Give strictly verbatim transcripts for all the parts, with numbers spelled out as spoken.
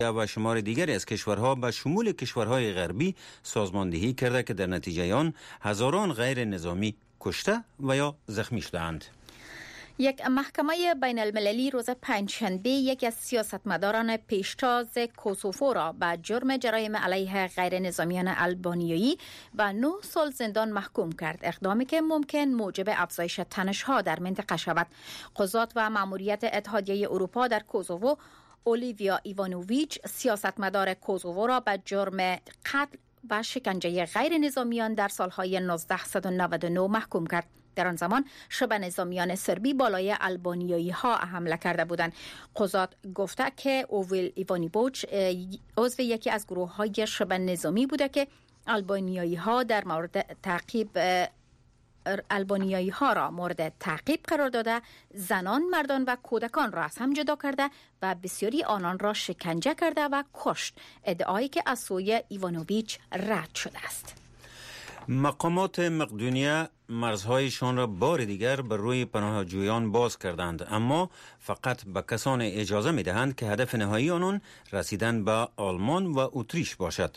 و شمار دیگری از کشورها به شمول کشورهای غربی سازماندهی کرده که در نتیجه آن هزاران غیر نظامی کشته و یا زخمی شدند. یک محکمه بین المللی روز پنجشنبه یکی از سیاستمداران پیشتاز کوسوو را به جرم جرایم علیه غیر نظامیان آلبانیایی و نه سال زندان محکوم کرد، اقدامی که ممکن موجب افزایش تنش‌ها در منطقه شود. قضات و مأموریت اتحادیه اروپا در کوسوو اولیویا ایوانوویچ سیاستمدار کوسوو را به جرم قتل و شکنجه غیر نظامیان در سالهای نوزده نود و نه محکوم کرد. در آن زمان شبه نظامیان سربی بالای آلبانیایی ها حمله کرده بودند. قضات گفته که اوویل ایوانوویچ عضو یکی از گروه های شبه نظامی بوده که آلبانیایی ها در مورد تعقیب آلبانیایی ها را مورد تعقیب قرار داده، زنان، مردان و کودکان را از هم جدا کرده و بسیاری آنان را شکنجه کرده و کشت، ادعایی که از سوی ایوانوویچ رد شده است. مقامات مقدونیه مرزهایشان را بار دیگر بر روی پناهجویان باز کردند، اما فقط به کسان اجازه می دهند که هدف نهایی آنان رسیدن به آلمان و اتریش باشد.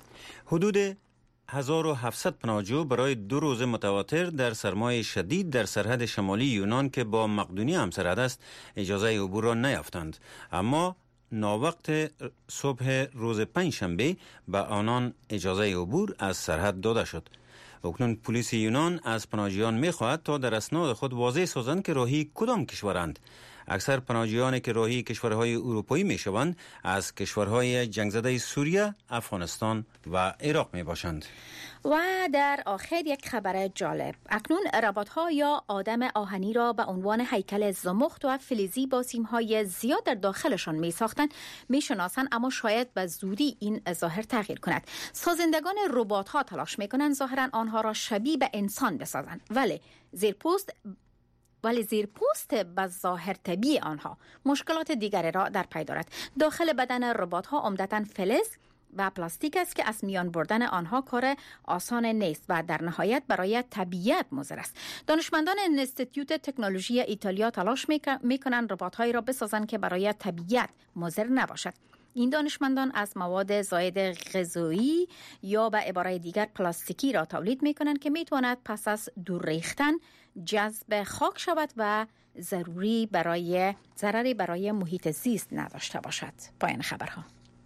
حدود هزار و هفتصد پناهجو برای دو روز متواتر در سرمای شدید در سرحد شمالی یونان که با مقدونیه همسرحد است اجازه عبور را نیافتند، اما ناوقت صبح روز پنجشنبه به آنان اجازه عبور از سرحد داده شد. اکنون پلیس یونان از پناهجویان می‌خواهد تا در اسناد خود واضح سازند که راهی کدام کشورند. اکثر پناهجویان که راهی کشورهای اروپایی میشوند از کشورهای جنگ زده سوریه، افغانستان و عراق میباشند. و در آخر یک خبر جالب، اکنون ربات‌ها یا آدم آهنی را به عنوان هیکل زمخت و فلزی با سیم‌های زیاد در داخلشان می‌ساختند می‌شناسند، اما شاید به زودی این ظاهر تغییر کند. سازندگان ربات‌ها تلاش می‌کنند ظاهراً آنها را شبیه به انسان بسازند، ولی زیرپوست ولی زیر پوست به ظاهر طبیعی آنها مشکلات دیگری را در پی دارد. داخل بدن ربات‌ها عمدتاً فلز و پلاستیک است که از میان بردن آنها کار آسان نیست و در نهایت برای طبیعت مضر است. دانشمندان انستیتوت تکنولوژی ایتالیا تلاش می‌کنند ربات‌هایی را بسازند که برای طبیعت مضر نباشد. این دانشمندان از مواد زائد غذایی یا به عبارت دیگر پلاستیکی را تولید می‌کنند که می‌تواند پس از دور ریختن جذب خاک شود و ضروری برای ضرری برای محیط زیست نداشته باشد. پایان خبرها.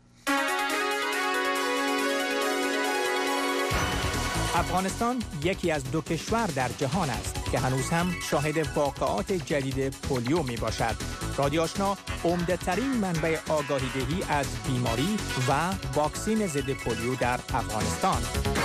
افغانستان یکی از دو کشور در جهان است که هنوز هم شاهد واقعات جدید پولیو می باشد. رادیو آشنا عمده ترین منبع آگاهی دهی از بیماری و واکسین ضد پولیو در افغانستان.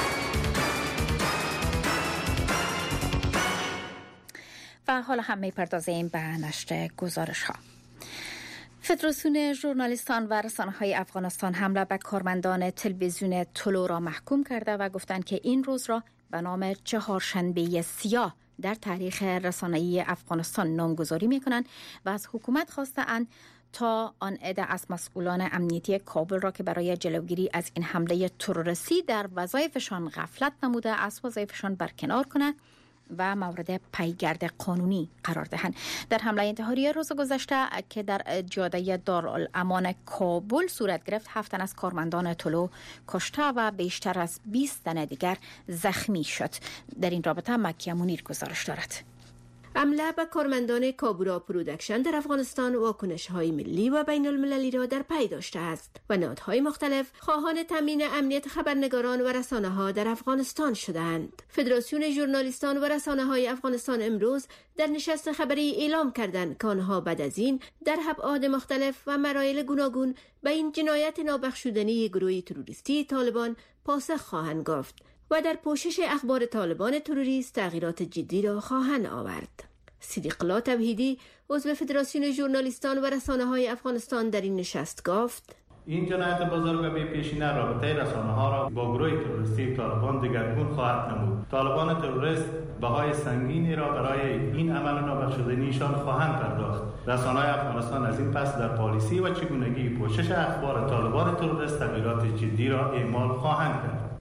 و حالا هم می‌پردازیم به نشر گزارش ها. فدراسیون ژورنالیستان و رسانه‌های افغانستان حمله به کارمندان تلویزیون طلوع را محکوم کرده و گفتند که این روز را به نام چهارشنبه سیاه در تاریخ رسانه‌ای افغانستان نامگذاری می‌کنند و از حکومت خواسته‌اند تا آن عده از مسئولان امنیتی کابل را که برای جلوگیری از این حمله تروریستی در وظایفشان غفلت نموده از وظایفشان برکنار کند و مورد پیگرد قانونی قرار دهند. در حمله انتحاری روز گذشته که در جاده دارالامان کابل صورت گرفت، هفت تن از کارمندان طلوع کشته و بیشتر از بیست تن دیگر زخمی شد. در این رابطه مکیه منیر گزارش دارد. حمله به کارمندان کابورا پرودکشن در افغانستان واکنش‌های ملی و بین المللی را در پی داشته است و نهادهای مختلف خواهان تامین امنیت خبرنگاران و رسانه‌ها در افغانستان شدند. فدراسیون ژورنالیستان و رسانه‌های افغانستان امروز در نشست خبری اعلام کردند که آنها بعد از این در ابعاد مختلف و مراحل گوناگون به این جنایت نابخشودنی گروه تروریستی طالبان پاسخ خواهند گفت و در پوشش اخبار طالبان تروریست تغییرات جدی را خواهند آورد. صدیق الله توحیدی عضو فدراسیون ژورنالیستان و رسانه‌های افغانستان در این نشست گفت: این جنایت بزرگ و بی‌پیشینه رابطه رسانه‌ها را با گروه تروریستی طالبان دگرگون خواهد نمود. طالبان تروریست بهای سنگینی را برای این عمل نابخشودنیشان خواهند پرداخت. رسانه‌های افغانستان از این پس در پالیسی و چگونگی پوشش اخبار طالبان تروریست تغییرات جدی را اعمال خواهند کرد.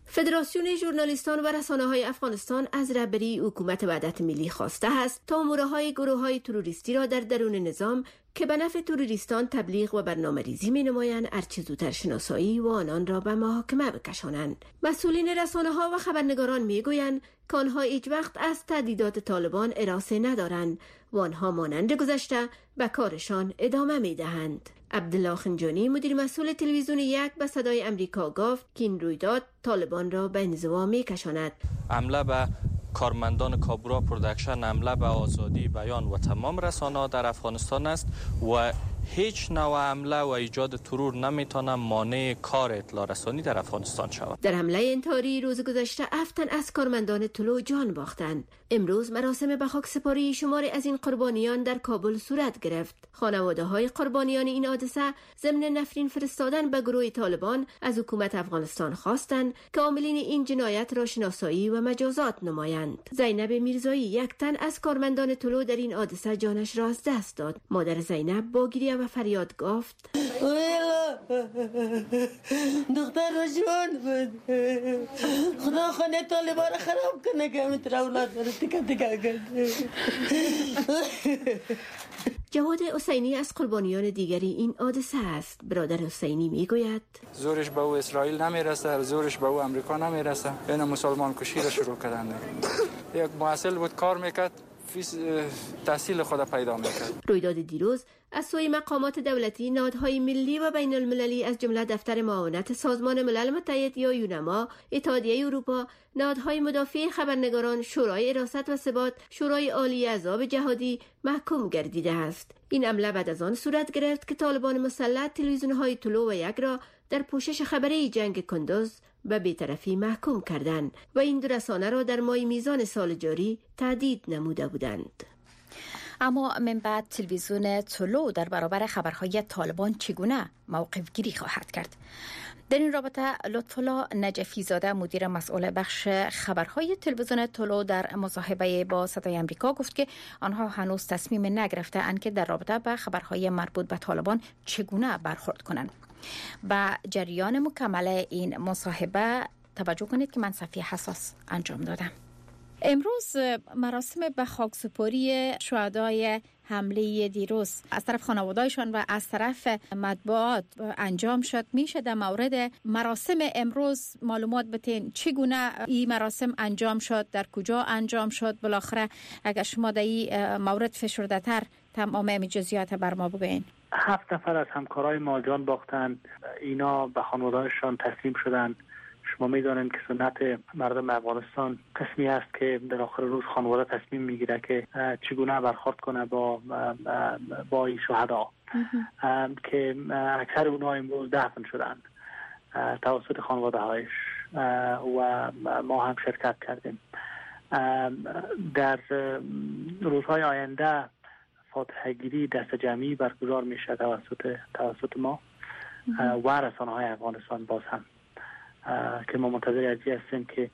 فدراسیون ژورنالیستان و رسانه‌های افغانستان از رهبری حکومت وحدت ملی خواسته است تا امورهای گروه‌های تروریستی را در درون نظام که به نفع تروریستان تبلیغ و برنامه‌ریزی می‌نمایند هرچه زودتر شناسایی و آنان را به محاکمه بکشانند. مسئولین رسانه‌ها و خبرنگاران می‌گویند که آنها هیچ وقت از تهدیدات طالبان هراسی ندارند و آنها مانند گذشته به کارشان ادامه می‌دهند. عبدالله خنجانی مدیر مسئول تلویزیون یک به صدای امریکا گفت که این رویداد طالبان را به انزوا می‌کشاند. حمله به کارمندان کابورا پروداکشن، حمله به آزادی بیان و تمام رسانه‌ها در افغانستان است و هیچ نوع حمله و ایجاد ترور نمیتونه مانع کار اطلاع رسانی در افغانستان شود. در حمله انتحاری روز گذشته هفت تن از کارمندان طلوع جان باختند. امروز مراسم به خاک سپاری شماری از این قربانیان در کابل صورت گرفت. خانواده‌های قربانیان این حادثه ضمن نفرین فرستادن به گروه طالبان از حکومت افغانستان خواستند که عاملین این جنایت را شناسایی و مجازات نمایند. زینب میرزایی یک تن از کارمندان طلوع در این حادثه جانش را از دست داد. مادر زینب با گریه و فریاد گفت دختر رو جوان بود، خدا خانه طالبان را خراب کنه که میتونه اولاد رو تکه تکه کنه. جواد حسینی از قربانیان دیگری این حادثه است. برادر حسینی میگوید زورش به او اسرائیل نمیرسه، زورش به او امریکا نمیرسه. این مسلمان کشی را شروع کردند. یک محصل بود کار میکرد، تحصیل خود پیدا میکرد. رویداد دیروز از سوی مقامات دولتی، نهادهای ملی و بین المللی از جمله دفتر معاونت سازمان ملل متحد یا یونما، اتحادیه اروپا، نهادهای مدافع خبرنگاران، شورای حراست و ثبات، شورای عالی احزاب جهادی محکوم گردیده است. این عمله بعد از آن صورت گرفت که طالبان مسلح تلویزیون‌های طلوع و یک را در پوشش خبری جنگ کندوز به بی‌طرفی محکوم کردند و این دو رسانه را در ماه میزان سال جاری تهدید نموده بودند. اما من بعد تلویزیون طلوع در برابر خبرهای طالبان چگونه موقف گیری خواهد کرد؟ در این رابطه لطف‌الله نجفی زاده مدیر مسئول بخش خبرهای تلویزیون طلوع در مصاحبه با صدای آمریکا گفت که آنها هنوز تصمیم نگرفته‌اند که در رابطه با خبرهای مربوط به طالبان چگونه برخورد کنند. با جریان مکمل این مصاحبه توجه کنید که من صفحه حساس انجام دادم. امروز مراسم به خاکسپاری شهدای حمله دیروز از طرف خانواده‌شان و از طرف مطبوعات انجام شد. میشه در مورد مراسم امروز معلومات بدین؟ چگونه این مراسم انجام شد؟ در کجا انجام شد؟ بالاخره اگر شما در این مورد فشرده تر تمام جزئیات بر ما بگوین. هفت نفر از همکارای ما جان باختند. اینا به خانواده‌شان تسلیم شدند. شما می‌دانید که سنت مردم افغانستان قسمی است که در آخر روز خانواده تصمیم میگیره که چگونه برخورد کنه با با این شهدا که اکثر اونها امروز دفن شدند توسط خانواده هایش و ما هم شرکت کردیم. در روزهای آینده فاتحه گیری دست جمعی برگزار میشه توسط توسط ما و رسانه‌های افغانستان باز هم که ما منتظر ازی هستیم که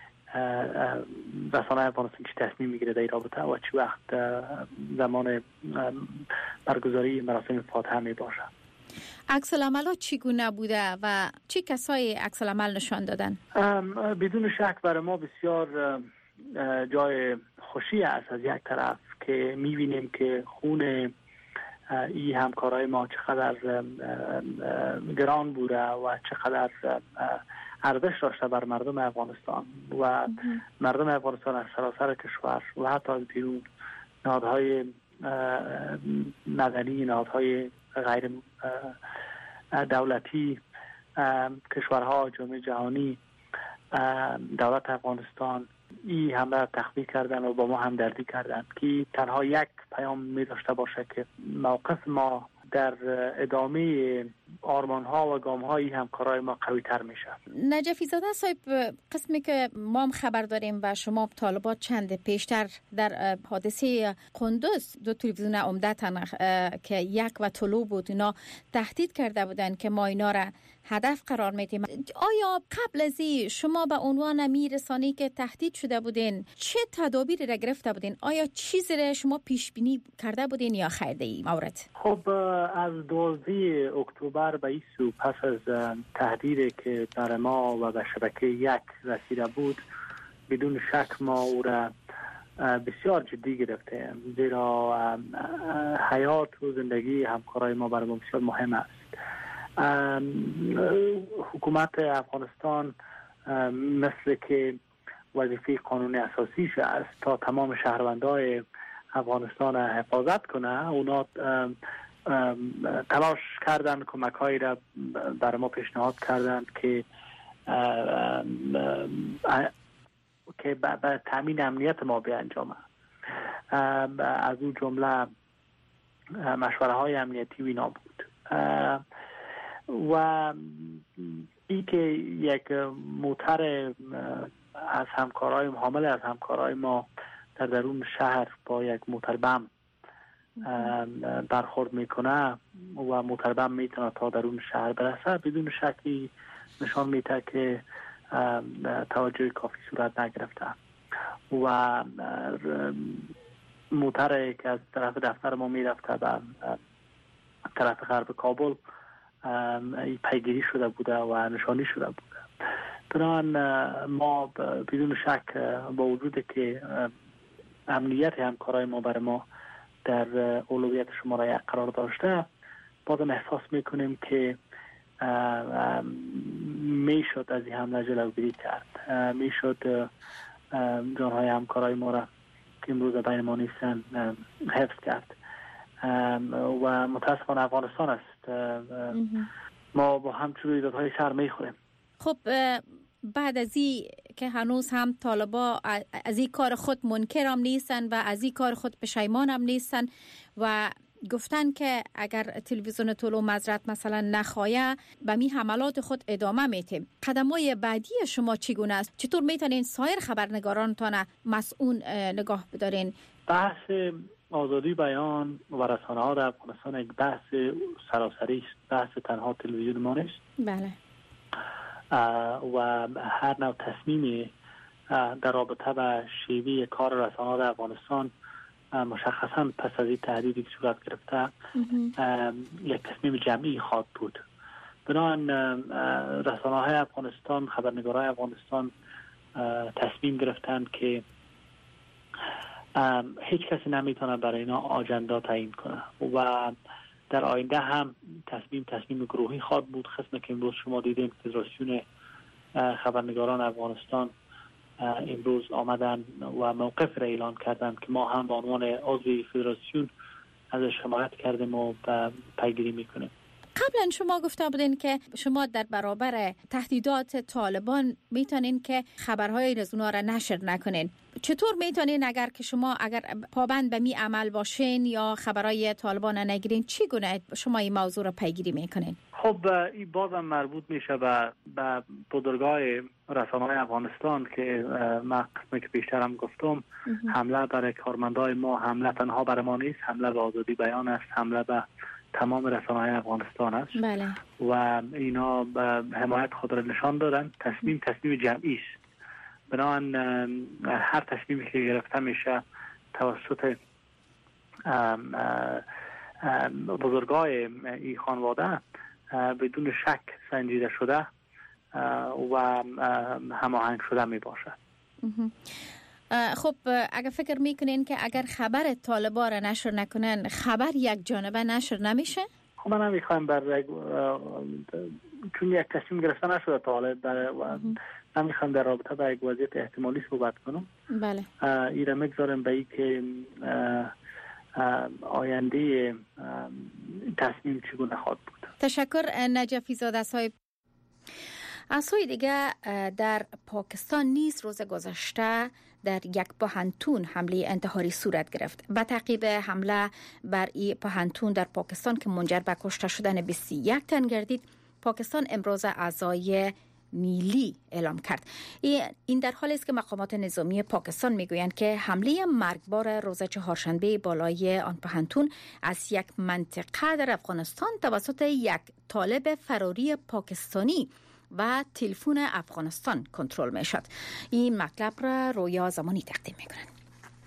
رسانه افغانستان چی تصمیم میگیره در این رابطه و چی وقت زمان برگزاری مراسم فاتحه می باشه. عکس العمل چگونه بوده و چی کسایی عکس العمل نشان دادن؟ بدون شک برای ما بسیار جای خوشی است از یک طرف که میبینیم که خون این همکارای ما چقدر گران بوده و چقدر ارزش داشته بر مردم افغانستان و مردم افغانستان از سراسر کشور و حتی از بیرون، نهادهای مدنی، نهادهای غیر دولتی، کشورها، جامعه جهانی، دولت افغانستان این همه تخلیه کردن و با ما همدردی کردن که تنها یک پیام می داشته باشه که موقف ما در ادامه آرمان ها و گام های همکارای ما قوی تر میشه. نجفی زاده صاحب، قسمی که ما هم خبر داریم و شما طالبات چند پیشتر در حادثه قندوز دو تلویزیون عمدتاً که یک و طلوع بود اینا تهدید کرده بودن که ما اینا را هدف قرار میدیم. آیا قبل از این شما به عنوان امیر رسانه‌ای که تهدید شده بودین چه تدابیری را گرفته بودین؟ آیا چیزی را شما پیش بینی کرده بودین یا خیر در این مورد؟ خب از دوازده اکتبر برابر به این سو پس از تهدیدی که در ما و به شبکه یک رسیده بود، بدون شک ما او را بسیار جدی گرفته، زیرا حیات و زندگی همکارای ما برای ما بسیار مهم است. حکومت افغانستان مثل که وظیفه قانونی اساسیش است تا تمام شهروندای افغانستان را حفاظت کنه. اونا تلاش کردن، کمک هایی را برای ما پیشنهاد کردند که که به تامین امنیت ما بیانجامه. از اون جمله مشوره های امنیتی وینا بود و ای که یک موتر از همکارای حامل از همکارای ما در درون شهر با یک موتر بم برخورد میکنه و موتر بم میتونه تا درون شهر برسه، بدون شکی نشان میده که توجه کافی صورت نگرفته و موتر که از طرف دفتر ما میرفته به طرف غرب کابل پیگیری شده بوده و نشانی شده بوده. بنابراین ما بدون شک با وجود که امنیت همکارای ما برای ما در اولویت شماره یک قرار داشته، بازم احساس میکنیم که میشد از این حمله جلوگیری کرد، میشد جانهای همکارای ما را که امروز بین ما نیستن حفظ کرد و متاسفانه افغانستان است، ما با همچون رویدادهای سر میخوریم. خب بعد از این که هنوز هم طالبا از این کار خود منکر هم نیستن و از این کار خود پشیمان هم نیستن و گفتن که اگر تلویزیون طلوع مزرعه مثلا نخواهی به می حملات خود ادامه میتیم، قدمای بعدی شما چگونه است؟ چطور میتونین سایر خبرنگارانتان مسئول نگاه بدارین؟ بحث آزادی بیان و رسانه ها در افغانستان یک بحث سراسری است، بحث تنها تلویزیون ما نیست. بله. و هر نوع تصمیمی در رابطه با شیوه کار رسانه ها در افغانستان مشخصا پس از این تهدیدی که صورت گرفته یک تصمیم جمعی خواهد بود. بنابراین رسانه های افغانستان، خبرنگارای افغانستان تصمیم گرفتند که هیچ کسی نمیتونه برای اینا آجندا تعیین کنه و در آینده هم تصمیم تصمیم گروهی خواهد بود. خصوصا که امروز شما دیدین فدراسیون خبرنگاران افغانستان امروز آمدن و موقف را اعلان کردن که ما هم به عنوان عضو فدراسیون ازش حمایت کردیم و پیگیری میکنیم. قبلا شما گفته بودین که شما در برابر تهدیدات طالبان میتونین که خبرهای از اونها را نشر نکنین. چطور میتونین اگر که شما اگر پابند به می عمل باشین یا خبرهای طالبان را نگیرین، چی گونه شما این موضوع را پیگیری میکنین؟ خب این بازم مربوط میشه به به بزرگای رسانه‌های افغانستان که من قسمی که بیشتر هم گفتم، حمله برای کارمندای ما حمله تنها برای ما نیست، حمله به آزادی بیان است، حمله به تمام رسانه‌های افغانستان است. بله. و اینا به حمایت خود را نشان دادن. تصمیم تصمیم جمعی است. بنابراین هر تصمیمی که گرفته میشه توسط بزرگای این خانواده بدون شک سنجیده شده و هماهنگ شده می باشد. خب اگر فکر میکنین که اگر خبر طالبان را نشر نکنن، خبر یک جانبه نشر نمیشه؟ خب من نمیخوایم بر چون یک تصمیم گرفته نشده طالب در نمیخوایم در رابطه با یک وضعیت احتمالی صحبت کنم. بله. ایره میگذارم به ای که آینده تصمیم چگونه خواهد بود. تشکر نجفی زاده صاحب. از سوی دیگه در پاکستان نیز روز گذشته در یک پوهنتون حمله انتحاری صورت گرفت. با تعقیب حمله بر این پوهنتون در پاکستان که منجر به کشته شدن بیست و یک تن گردید، پاکستان امروز اعضای نیلی اعلام کرد. این در حالی است که مقامات نظامی پاکستان میگویند که حمله مرگبار روز چهارشنبه بالای آن پوهنتون از یک منطقه در افغانستان توسط یک طالب فراری پاکستانی و تلفن افغانستان کنترل می شد. این مطلب را رویا زمانی تقدیم می کنند.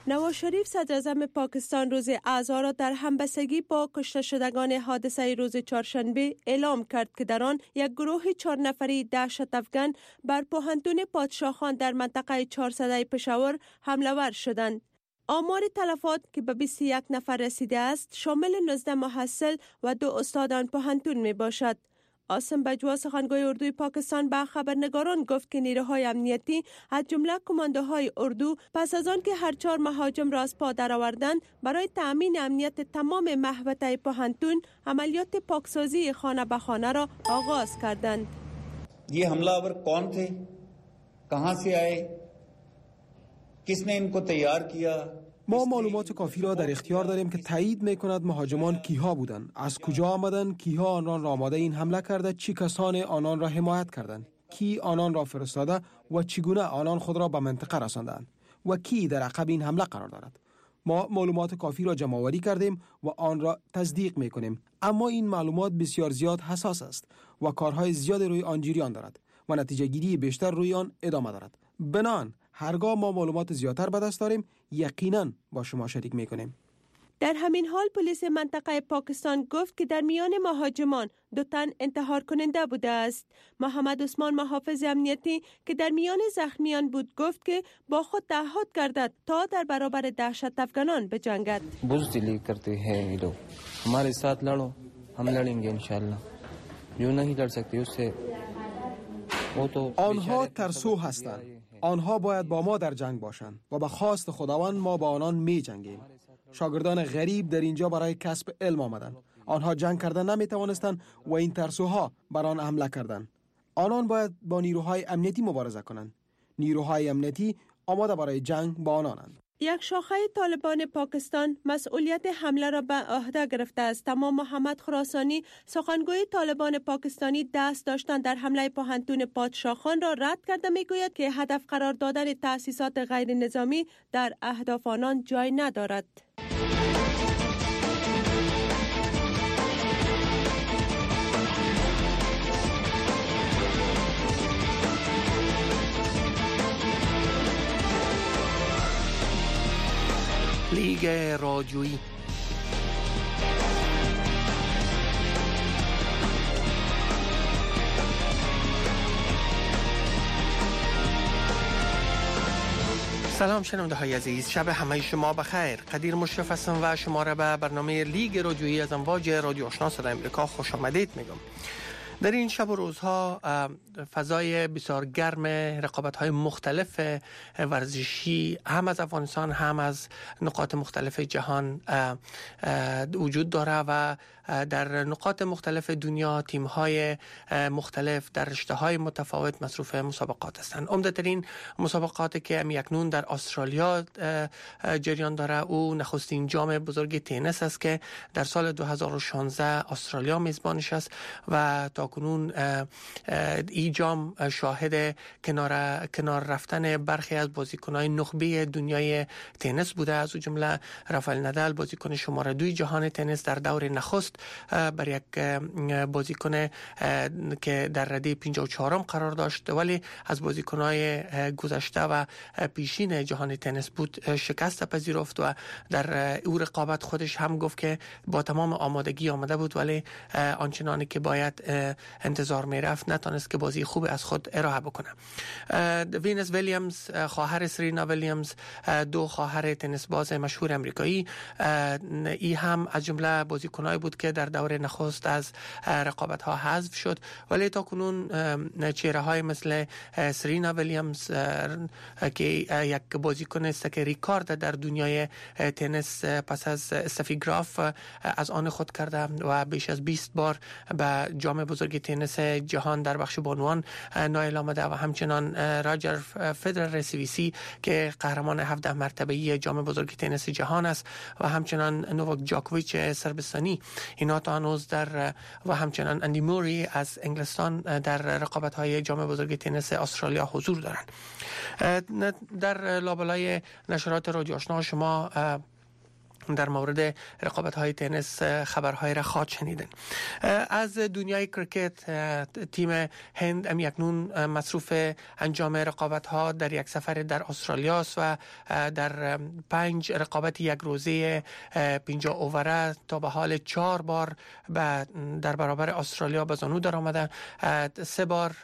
نواز شریف صدر اعظم پاکستان روز اعضا را در همبستگی با کشته شدگان حادثه روز چهارشنبه اعلام کرد که در آن یک گروه چهار نفری دهشت افکن بر پوهنتون پادشاهان در منطقه چهارصده پشاور حمله ور شدند. آمار تلفات که به بیست و یک نفر رسیده است شامل نوزده محصل و دو استاد آن پوهنتون می باشد. عاصم بجوا سخنگوی اردوی پاکستان به خبرنگاران گفت که نیروهای امنیتی از جمله کماندوهای اردو پس از آن که هر چهار مهاجم را از پا درآوردند برای تأمین امنیت تمام محوطه پوهنتون عملیات پاکسازی خانه به خانه را آغاز کردند. ये हमलावर कौन थे, कहां से आए, किसने इनको तैयार किया؟ ما معلومات کافی را در اختیار داریم که تایید می‌کند مهاجمان کیها بودند، از کجا آمدند، کیها آنان را آماده این حمله کرده، چی کسان آنان را حمایت کردند، کی آنان را فرستاده و چگونه آنان خود را به منطقه رساندند و کی در عقب این حمله قرار دارد. ما معلومات کافی را جمع آوری کردیم و آن را تصدیق می‌کنیم، اما این معلومات بسیار زیاد حساس است و کارهای زیاد روی آن جریان دارد و نتیجه گیری بیشتر روی آن ادامه دارد. بنان هرگاه ما معلومات زیادتر به دست داریم یقیناً با شما شریک میکنیم. در همین حال پلیس منطقه پاکستان گفت که در میان مهاجمان دو تن انتحار کننده بوده است. محمد عثمان محافظ امنیتی که در میان زخمیان بود گفت که با خود تعهد کردند تا در برابر دهشت افغانان بجنگد. بزدلی کرتے ہیں یہ لوگ, ہمارے ساتھ لڑو, ہم لڑیں گے انشاءاللہ, جو نہیں لڑ سکتے اس سے. آنها ترسو هستند. آنها باید با ما در جنگ باشند و به خواست خداوند ما با آنان می جنگیم. شاگردان غریب در اینجا برای کسب علم آمدند. آنها جنگ کردن نمی توانستند و این ترسوها بر آن حمله کردند. آنان باید با نیروهای امنیتی مبارزه کنند. نیروهای امنیتی آماده برای جنگ با آنانند. یک شاخه طالبان پاکستان مسئولیت حمله را به عهده گرفته است، اما محمد خراسانی سخنگوی طالبان پاکستانی دست داشتن در حمله پوهنتون پادشاهان را رد کرده میگوید که هدف قرار دادن تأسیسات غیر نظامی در اهداف آنان جای ندارد. لیگ رادیویی. سلام شنونده های عزیز، شب همه شما بخیر. قدیر مشرف هستم و شما را به برنامه لیگ رادیویی از امواج رادیو آشنا صدای امریکا خوش آمدید میگم. در این شب و روزها فضای بسیار گرم رقابت‌های مختلف ورزشی هم از افغانستان هم از نقاط مختلف جهان وجود داره و در نقاط مختلف دنیا تیم‌های مختلف در رشته‌های متفاوت مصروف مسابقات هستند. عمده‌ترین مسابقاتی که اکنون در استرالیا جریان داره او نخستین جام بزرگ تنیس است که در سال دو هزار و شانزده استرالیا میزبانش است و تا کنون این جام شاهد کنار کنار رفتن برخی از بازیکن‌های نخبه دنیای تنیس بوده، از جمله رافائل ندال بازیکن شماره دوی جهان تنیس در دور نخست بر یک بازیکن که در رده پنجاه و چهارم قرار داشت ولی از بازیکن‌های گذشته و پیشین جهان تنیس بود شکست پذیرفت و در او رقابت خودش هم گفت که با تمام آمادگی آمده بود ولی آنچنانی که باید انتظار می رفت نتونست که بازی خوب از خود ارائه بکنه. وینس ویلیامز خواهر سرینا ویلیامز، دو خواهر تنیس باز مشهور امریکایی، ای هم از جمله بازیکنایی بود که در دور نخست از رقابت ها حذف شد ولی تا کنون چهره های مثل سرینا ویلیامز که یک بازیکن است که ریکارد در دنیای تنیس پس از استفی گراف از آن خود کرده و بیش از بیست بار به جام بزرگ تنیس جهان در بخش بانوان نایل آمده و همچنان راجر فدرر سوئیسی که قهرمان هفده مرتبه‌ای جام بزرگ تنیس جهان است و همچنان نوواک جاکوویچ سربستانی اینا تا هنوز در و همچنان اندی موری از انگلستان در رقابت‌های جام بزرگ تنیس استرالیا حضور دارند. در لابلای نشرات رادیو آشنا شما در مورد رقابت های تنیس خبرهای را خواهد شنیدن. از دنیای کرکت، تیم هند ام یکنون مصروف انجام رقابت ها در یک سفر در استرالیا است و در پنج رقابت یک روزه پنجاه اووره تا به حال چهار بار در برابر استرالیا به زانو در آمده. سه بار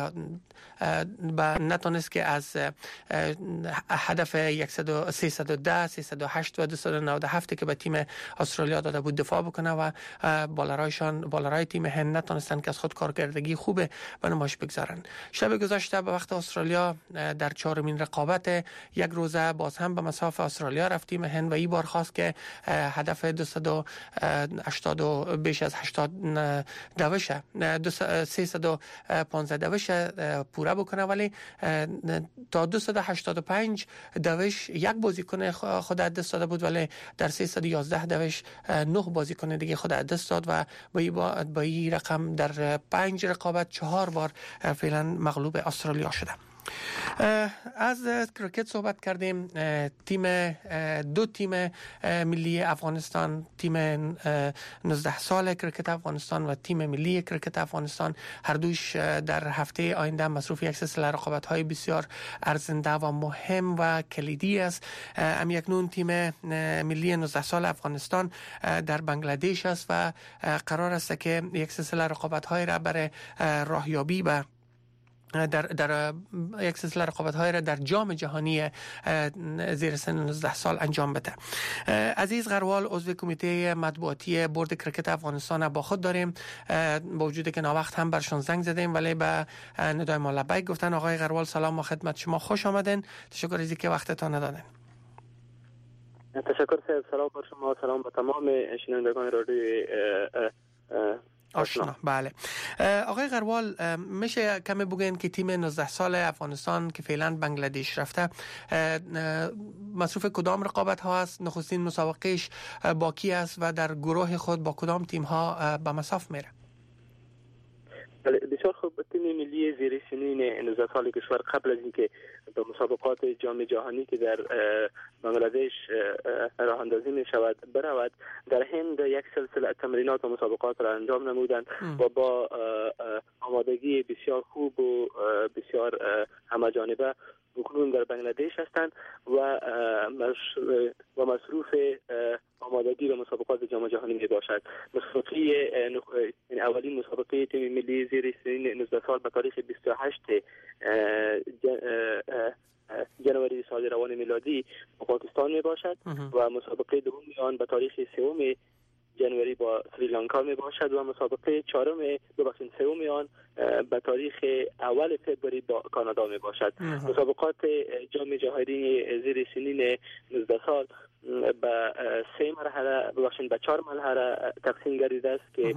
و نتونست که از هدف سیصد و ده، سیصد و هشت و دویست و نود و هفت که به تیم استرالیا داده بود دفاع بکنه و بالرایشان بالرای تیم هند نتونستن که از خود کارکردگی خوب به نمایش بگذارن. شب گذشته به وقت استرالیا در چهارمین رقابت یک روزه باز هم به مسافت استرالیا رفت تیم هند و این بار خواست که هدف دویست و هشتاد و بیش از هشتاد دوش سیصد و پانزده دوش پورا بکنه، ولی تا دویست و هشتاد و پنج دوش یک بازیکن خود دست داده بود، ولی در سیصد و یازده دوش نه بازیکن دیگه خود دست داد و با این رقم در پنج رقابت چهار بار فعلا مغلوب استرالیا شده. از کرکت صحبت کردیم. تیم دو تیم ملی افغانستان، تیم نوزده سال کرکت افغانستان و تیم ملی کرکت افغانستان هر دوش در هفته آینده مصروف یک سلسله رقابت‌های بسیار ارزنده و مهم و کلیدی است. ام یکنون تیم ملی نوزده سال افغانستان در بنگلادش است و قرار است که یک سلسله رقابت‌های را برای راهیابی به در در یک سلسله رقابت‌های را در جام جهانی زیر سن نوزده سال انجام بده. عزیز غروال عضو کمیته مطبوعاتی بورد کرکت افغانستان با خود داریم، با وجود که ناوقت هم برشان زنگ زدیم ولی به ندای ما لبیک گفتن. آقای غروال سلام و خدمت شما، خوش آمدین. تشکر از اینکه وقتتان ندادین. تشکر صاحب، سلام بر شما، سلام به تمام شنوندگان رادیو آشنا. بله آقای غروال، میشه کمی بگین که تیم نوزده سال افغانستان که فعلا بنگلادش رفته مصروف کدام رقابت ها است؟ نخستین مسابقهش باقی است و در گروه خود با کدام تیم ها به مصاف میره؟ بله بسیار خوب. تیم ملی زیر سنین نوزده سال کشور قبل از اینکه به مسابقات جام جهانی که در بنگلادش راه اندازی می شود برود، در هند یک سلسله تمرینات و مسابقات را انجام نمودند و با آمادگی بسیار خوب و بسیار همه جانبه بکنون در بنگلادش هستند و و مصروف آمادگی به مسابقات جام جهانی می باشد. مسابقه این اولین مسابقه تیم ملی زیر سنین نوزده سال به تاریخ بیست و هشت جنوری سال روان میلادی با پاکستان می باشد و مسابقه دومی آن به تاریخ سوم جنوری با سریلانکا می باشد و مسابقه چهارم ببخشید سوم آن به تاریخ اول فوریه با کانادا می باشد. مسابقات جام جهانی زیر سنین نوزده سال به سه مرحله ببخشید به چهار مرحله تقسیم گردیده است که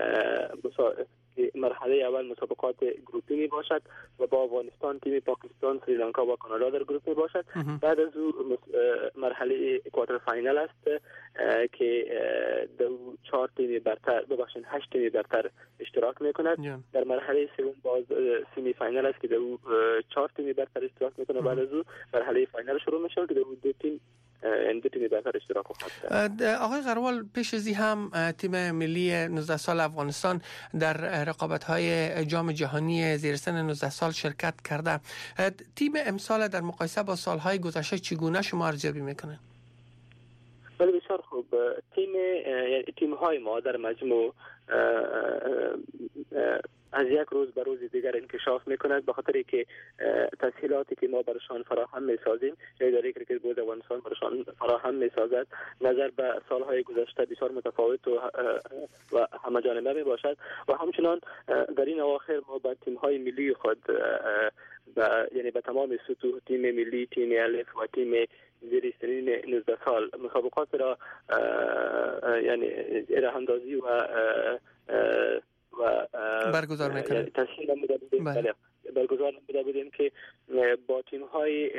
مرحله اول مسابقات گروپی می باشد و با افغانستان، تیم پاکستان، سریلانکا و کانادا در گروپ می باشد. بعد از او مرحله کوارتر فاینال است که دو چهار تیم برتر ببخشید هشت تیم برتر اشتراک می کند. در مرحله سوم باز سمی فاینال است که دو چهار تیم برتر اشتراک می کند. بعد از او مرحله فاینال شروع می شود که دو دو تیم دو تیم برتر اشتراک خواهد. آقای غروال، پیش از این هم تیم ملی نوزده سال افغانستان در رقابت‌های جام جهانی زیر سن نوزده سال شرکت کرده. تیم امسال در مقایسه با سال‌های گذشته چگونه شما ارزیابی میکنه؟ بله بسیار خوب. تیم یعنی تیم‌های ما در مجموع از یک روز به روز دیگر انکشاف میکند، به خاطر که تسهیلاتی که ما برشان فراهم میسازیم، اداره کرکت بورد افغانستان برشان فراهم میسازد، نظر به سالهای گذشته بسیار متفاوت و و همه جانبه می باشد و همچنان در این اواخر ما با تیم‌های ملی خود و یعنی به تمام سطوح تیم ملی، تیم الف و تیم زیر سنین نوزده سال مسابقات را یعنی راه اندازی و و برگزار میکنه. تسهیل نموده بودیم بله. برگزار نموده بودیم که با تیم های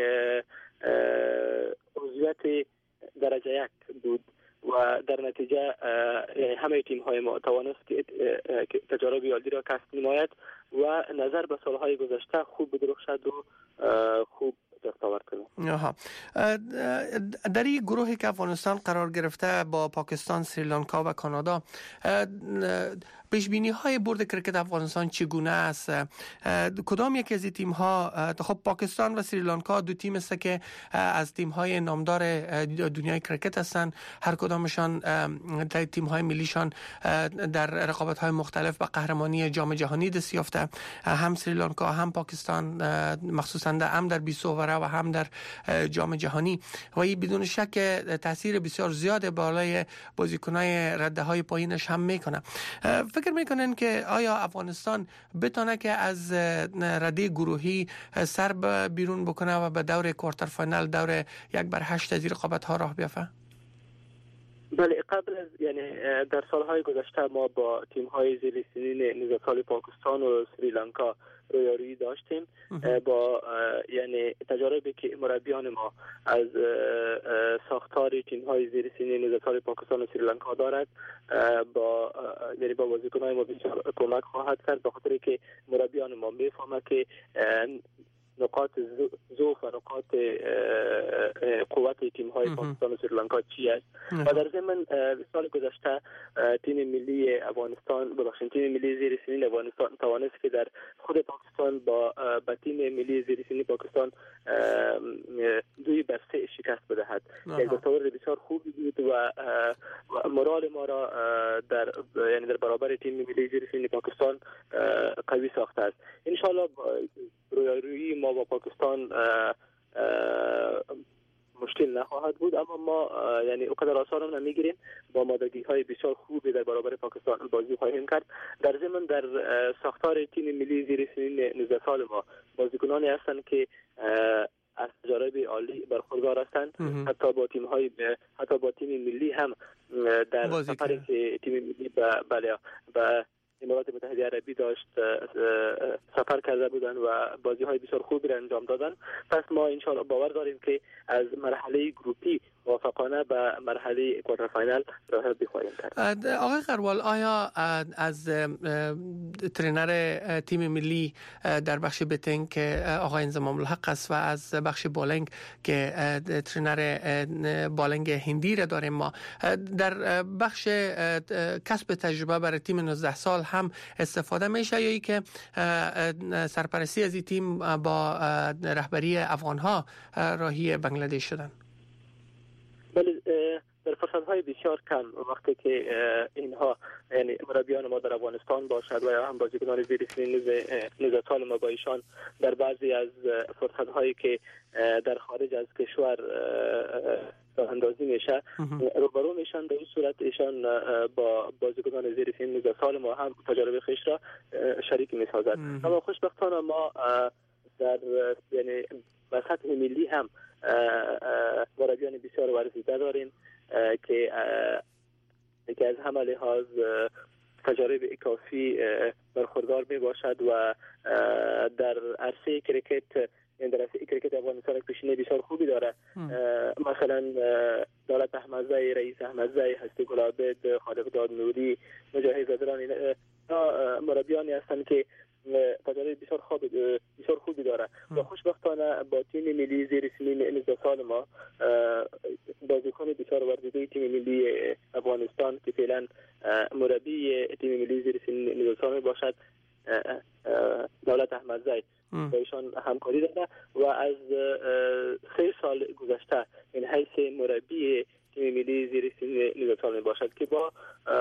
عضویت درجه یک بود و در نتیجه همه تیم های ما توانست که تجارب عالی را کسب نماید و نظر به سالهای گذشته خوب بدرخشد و خوب دستاورد کنیم. آها. در این گروهی که افغانستان قرار گرفته با پاکستان، سریلانکا و کانادا، پیش بینی های برد کرکت افغانستان چگونه است؟ کدام یک از این تیم ها، خب پاکستان و سریلانکا دو تیم است که از تیم های نامدار دنیای کرکت هستند، هر کدامشان تیم های ملیشان در رقابت های مختلف به قهرمانی جام جهانی دست یافته. هم سریلانکا هم پاکستان مخصوصا هم در بیست اووره و هم در جام جهانی، و این بدون شک تاثیر بسیار زیاد بالای بازیکنای رده های پایینش هم میکنه. فکر میکنن که آیا افغانستان بتونه که از رده گروهی سر بیرون بکنه و به دور کوارتر فاینال، دور یک بر هشت از رقابت ها راه بیافته؟ بله، قبل از یعنی در سالهای گذشته ما با تیم های زیر سنین نیزه پاکستان و سریلانکا رویارویی داشتیم با یعنی تجاربی که مربیان ما از ساختار تیم های زیر سنین نیزه پاکستان و سریلانکا دارد با یعنی با بازیکنان ما بسیار کمک خواهد کرد، به خاطر که مربیان ما میفهمند که نقاط ضعف و نقاط قوت تیم های پاکستان و سریلانکا چی است. و در ضمن سال گذشته تیم ملی افغانستان ببخشید تیم ملی زیر سنین افغانستان توانست که در خود پاکستان با با تیم ملی زیر سنین پاکستان دوی بر سه شکست بدهد. یک دستاورد بسیار خوبی بود و مورال ما را در یعنی در برابر تیم ملی زیر سنین پاکستان قوی ساخته است. ان شاء الله رویارویی ما با پاکستان مشکل نخواهد بود، اما ما یعنی اونقدر آسان هم نمیگیریم، با مادگی های بسیار خوبی در برابر پاکستان بازی خواهیم کرد. در ضمن در ساختار تیم ملی زیر سنین نوزده سال ما بازیکنانی هستند که از تجارب عالی برخوردار هستند، حتی با تیم های حتی با تیم ملی هم در سفری که تیم ملی بله و امارات متحده عربی داشت سفر کرده بودن و بازی های بسیار خوبی را انجام دادن. پس ما انشاءالله باور داریم که از مرحله گروپی موفقانه به مرحله کوارتر فاینال راه بخواهیم کرد. آقای قروال، آیا از ترینر تیم ملی در بخش بتینگ که آقای انضمام الحق است و از بخش بولینگ که ترینر بولینگ هندی را داریم ما، در بخش کسب تجربه برای تیم نوزده سال هم استفاده میشه، یا ای که سرپرستی از این تیم با رهبری افغان ها راهی بنگلادش شدن؟ بله، در فرصت های بسیار کم وقتی که اینها یعنی مربیان ما در افغانستان باشد و یا هم بازیکنان زیر سنین نوزده سال ما با ایشان در بعضی از فرصت هایی که در خارج از کشور اندازی میشه روبرو میشن، در این صورت ایشان با بازیکنان زیر سن نوزده سال ما هم تجربه خویش را شریک میسازد. اما خوشبختانه ما در یعنی به سطح ملی هم مربیان بسیار ورزیده داریم که که از همه لحاظ تجارب کافی برخوردار می باشد و در عرصه کرکت این در عرصه کرکت افغانستان یک پیشینه بسیار خوبی داره. مثلا دولت احمدزی، رئیس احمدزی، هستی گلابد، خالق داد نوری، مجاهد زدرانی مربیانی هستند که تجارب بسیار خوب بسیار خوبی داره و خوشبختانه با تیم ملی زیر سنین نوزده سال ما بازیکن بسیار ورزیده تیم ملی افغانستان که فعلا مربی تیم ملی زیر سنین نوزده سال باشد دولت احمدزی با ایشان همکاری داره و از سه سال گذشته این حیث مربی تیم ملی زیر سنین نوزده سال باشد که با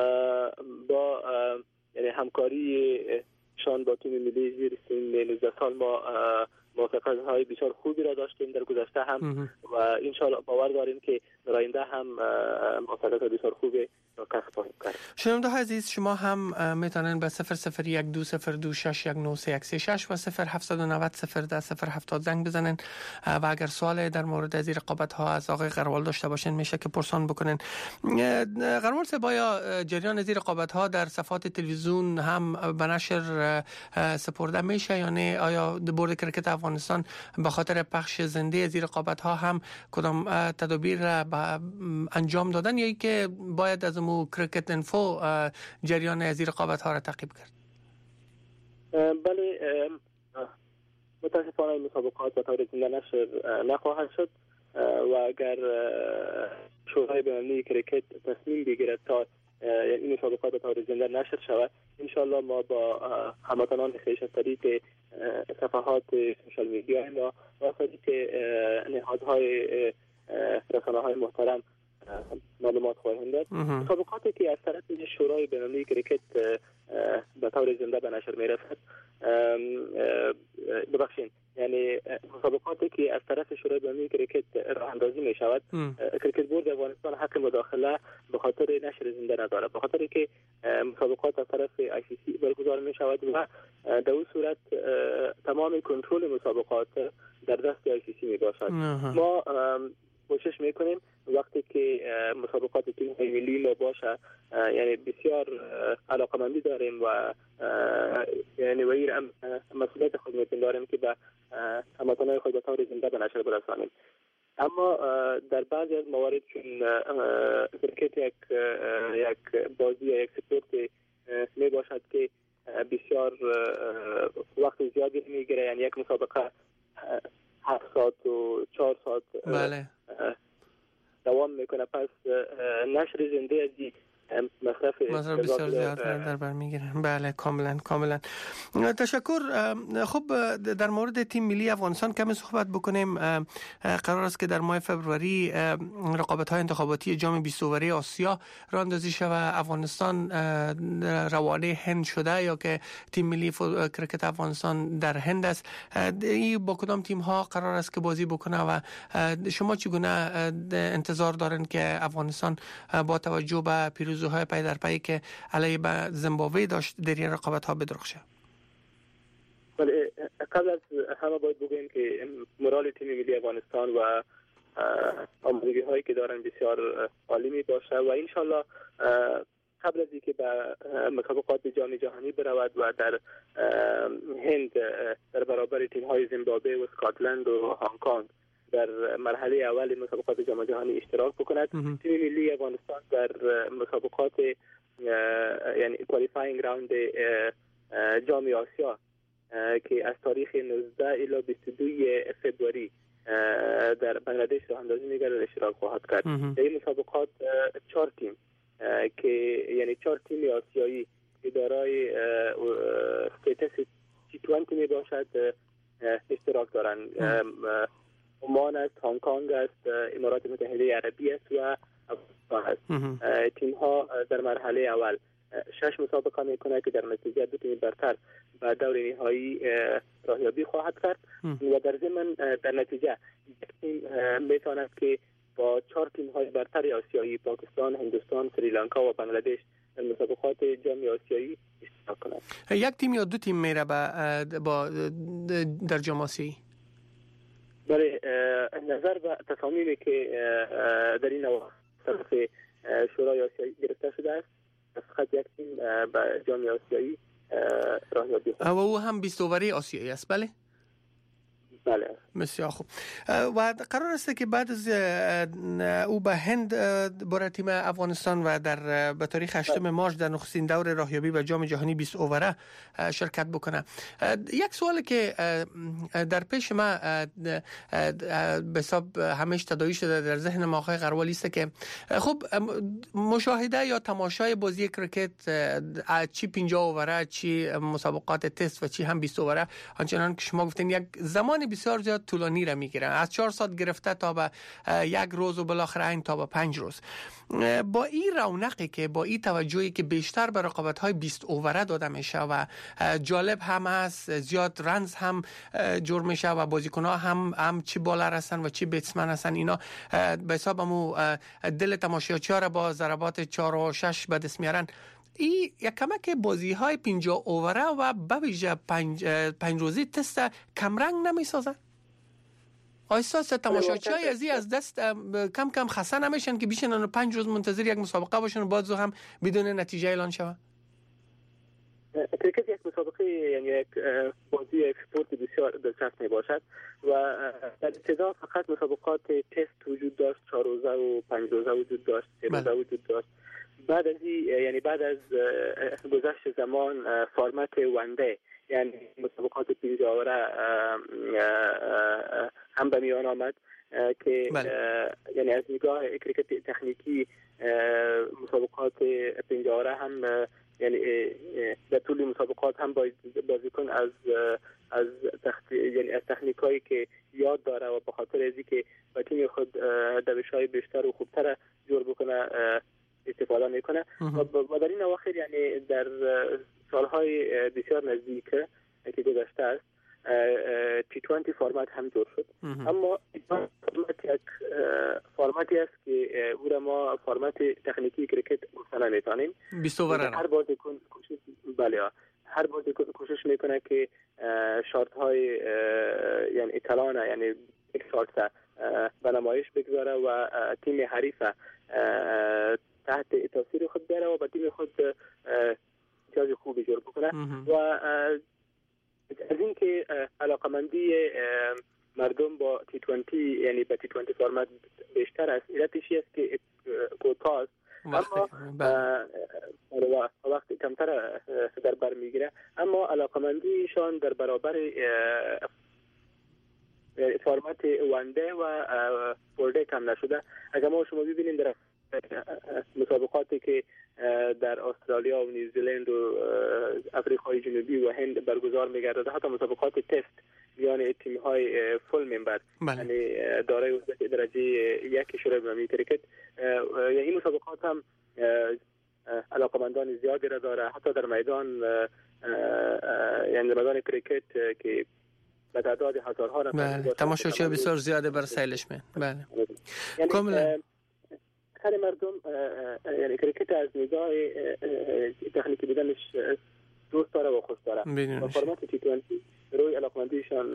با یعنی همکاری شان با تیم ملی زیر سن نوزده سال ما موافقت های بسیار خوبی را داشتیم در گذشته هم و انشاءالله باور داریم که در آینده هم موافقت بسیار خوبی را کسب خواهیم کرد. شنونده های عزیز، شما هم میتونین به صفر صفر یک دو صفر دو شش یک نه سه یک سه شش و صفر هفت نه صفر صفر ده صفر هفتاد زنگ بزنین و اگر سوال در مورد از رقابت ها از آقای قروال داشته باشین میشه که پرسان بکنین. قروال صاحب، آیا جریان از رقابت ها در صفحات تلویزیون هم به نشر سپرده میشه یا نه؟ آیا بورد کرکت افغانستان به خاطر پخش زنده از رقابت ها هم کدام تدابیر انجام دادن یا که باید از مو کرکت انفو جریان از رقابت ها را تعقیب کرد؟ بله، متاسفانه مسابقات به طور زنده نشر نخواهد شد و اگر شورای بین‌المللی کریکت تصمیم بگیرد تا این مسابقات به طور زنده نشر شود، انشالله ما با هموطنان خویش از طریق صفحات سوشال میدیا ما و از طریق نهادهای رسانه‌های محترم معلومات خواهیم داد. مسابقاتی که از طرف شورای بین‌المللی کریکت به طور زنده به نشر می‌رسد، ببخشید یعنی مسابقاتی که از طرف شورای بین‌المللی کریکت راه اندازی می شود، کریکت بورد افغانستان حق مداخله به خاطر نشر زنده نداره، به خاطر که مسابقات از طرف آی سی سی برگزار می شود و در اون صورت تمام کنترل مسابقات در دست آی سی سی می باشد. ما کوشش میکنیم وقتی که مسابقات تیم های ملی ما باشه، یعنی بسیار علاقمندی داریم و یعنی ویر مسئولیت خود میتون داریم که به هموطنان خود به طور زنده به نشر برسانیم. اما در بعضی از موارد چون کرکت یک یک بازی یا یک سپورت می باشد که بسیار وقت زیادی میگیره، یعنی یک مسابقه هفت ساعت و چهار ساعت بله. دوام میکنه، پس نشر زنده از این مصرف مصرف بسیار زیاد در بر میگیره. بله کاملا کاملا تشکر. خب در مورد تیم ملی افغانستان کمی صحبت بکنیم. قرار است که در ماه فوریه رقابت های انتخاباتی جام بیست اوری آسیا راه اندازی شود. افغانستان روانه هند شده یا که تیم ملی کرکت افغانستان در هند است. این با کدام تیم ها قرار است که بازی بکنه و شما چگونه انتظار دارین که افغانستان با توجه به پیروزی های پی در پی که علیه به زیمبابوه داشت در این رقابت ها بدرخشه؟ بله، قبل از همه باید بگویم که مورال تیم ملی افغانستان و آمادگی هایی که دارن بسیار عالی می باشه و انشالله قبل از اینکه به مسابقات جام جهانی برود و در هند در برابر تیم های زیمبابوه و اسکاتلند و هنگ کنگ در مرحله اول مسابقات جام جهانی اشتراک بکند. تیم ملی افغانستان در مسابقات یعنی کوالیفاینگ راوند جام آسیا که از تاریخ نوزده الی بیست و دو فوریه در بنگلادش راه اندازی می‌گردد اشتراک خواهد کرد. در این مسابقات چهار تیم که یعنی چهار تیم آسیایی که دارای استیتس تی بیست می باشد اشتراک دارند. عمان است، هنگ کنگ است، امارات متحده عربی است و افغانستان است. تیم ها در مرحله اول شش مسابقه میکنه که در نتیجه دو تیم برتر به دور نهایی راهیابی خواهد کرد و در ضمن در نتیجه یک تیم میتواند که با چهار تیم های برتر آسیایی پاکستان، هندوستان، سریلانکا و بنگلادش در مسابقات جام آسیایی اشتراک کند. یک تیم یا دو تیم میره با در جام آسیایی؟ برای نظر به تصامیمی که در این نواحی طرف شورای آسیایی گرفته شده است، فقط یک تیم به جام آسیایی راهیابی خواهد. و او هم بیست اوری آسیایی است. بله بله. بسیار خوب. و قرار است که بعد از او به هند برای تیم افغانستان و در به تاریخ هشتم مارس در نخستین دور راهیابی به جام جهانی بیست اوره شرکت بکنه. یک سوالی که در پیش ما به حساب همیشه تداعی شده در ذهن ما آقای غروالی است که خب مشاهده یا تماشای بازی کرکت چی پنجاه اوره، چی مسابقات تست و چی هم بیست اوره، آنچنان که شما گفتین یک زمان بسیار زیاد طولانی را میگیره، از چهار ساعت گرفته تا به یک روز و بالاخره این تا به پنج روز. با این رونقی که با این توجهی که بیشتر به رقابت های بیست اوره داده میشه و جالب هم هست، زیاد رنز هم جور میشه و بازیکن ها هم هم چی بالر هستن و چی بیتسمن هستن، اینا به حساب همو دل تماشاچی ها را با ضربات چهار و شش به دست میارن. این یک کمک بازی های پنجاه اوره و به ویژه پنج, پنج روزی تست کمرنگ نمی سازن؟ احساس تماشاچی های ازی از دست کم کم خسته نمیشن که بیشن پنج روز منتظر یک مسابقه باشن و بعد هم بدون نتیجه اعلان شود؟ کرکت یک مسابقه یعنی یک بازی یک سپورت بسیار دلچسب می باشد و در ابتدا فقط مسابقات تست وجود داشت، چهار روزه و پنج روزه وجود داشت، سه روزه وجود داشت. بعد از یعنی بعد از گذشت زمان فرمت ونده یعنی مسابقات مسابقات پنجاه اوره هم به میان آمد که یعنی از نگاه کریکت تکنیکی مسابقات پنجاه اوره هم یعنی در طول مسابقات هم بازیکن از از تخت یعنی از تکنیکایی که یاد داره و به خاطر ازی که با تیم خود دوش‌های بیشتر و خوبتر جور بکنه استفاده میکنه و در این اواخر یعنی در سالهای بسیار نزدیک که گذشته است تی بیست فرمت هم جور شد. اما فرمت یک فرمتی است که او را ما فرمت تکنیکی کرکت گفتن نمیتونیم. بیست اوور هر بازیکن کوشش بله هر بازیکن کوشش میکنه که شارت های یعنی اطلانه یعنی یک شارت به نمایش بگذاره و تیم حریف تحت تاثیر خود بیاره و با تیم خود امتیاز خوبی جور بکنه و از این که علاقمندی مردم با تی بیست یعنی با تی بیست فرمت بیشتر است علتش است که کوتاه است اما وقتی کمتر در بر میگیره اما علاقمندیشان در برابر فرمت وانده و فورده کم نشده. اگر ما شما ببینیم در مسابقاتی که در استرالیا و نیوزیلند و افریقای جنوبی و هند برگزار می‌گردد حتی مسابقات تست میان تیم‌های فول ممبر یعنی دارای عضویت درجه یک شورای بین‌المللی کرکت این مسابقات هم علاقمندان زیادی را داره حتی در میدان یعنی میدان کرکت که به تعداد هزارها نفر تماشاچی بسیار زیاده بر سیلش می بله کاملا خیلی مردم یعنی کرکت از نگاه تکنیکی بودنش دوست داره و خوش داره و فرمت تی بیست روی علاقمندیشان